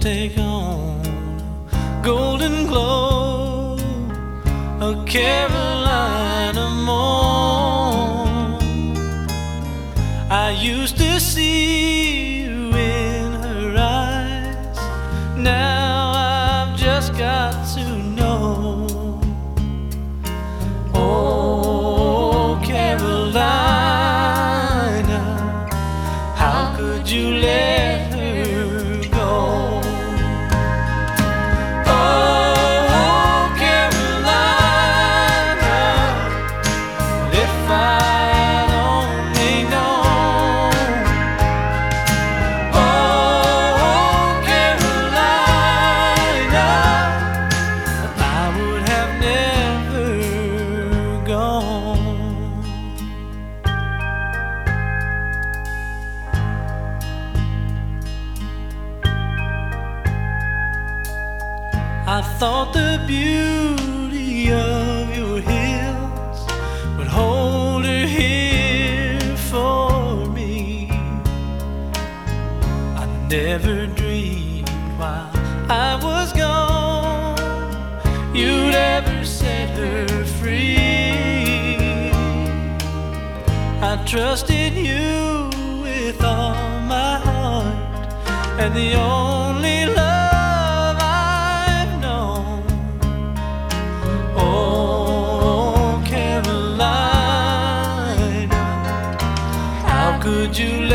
take on a golden glow, a Carolina morn. I used to see you in her eyes, now I've just got to know. Oh, Carolina, how could you let her go? Oh, Carolina, if I'd only known. Oh, Carolina, I would have never gone. I thought the beauty of your hills would hold her here for me. I never dreamed while I was gone you'd ever set her free. I trusted you with all my heart, and the only love I've known. Oh, Carolina, how could you